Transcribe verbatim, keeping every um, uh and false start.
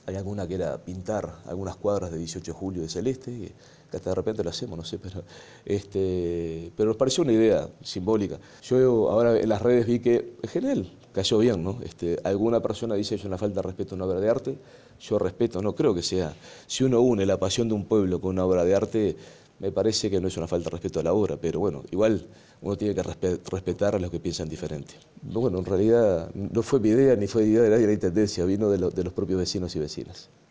Hay alguna que era pintar algunas cuadras de dieciocho de julio de celeste, que, que hasta de repente lo hacemos, no sé, pero, este, pero nos pareció una idea simbólica. Yo ahora en las redes vi que, en general, cayó bien, ¿no? Este, alguna persona dice es una falta de respeto a una obra de arte, yo respeto, no creo que sea, si uno une la pasión de un pueblo con una obra de arte, me parece que no es una falta de respeto a la obra, pero bueno, igual uno tiene que respe respetar a los que piensan diferente. Bueno, en realidad no fue mi idea ni fue idea de nadie de la Intendencia, vino de, lo, de los propios vecinos y vecinas.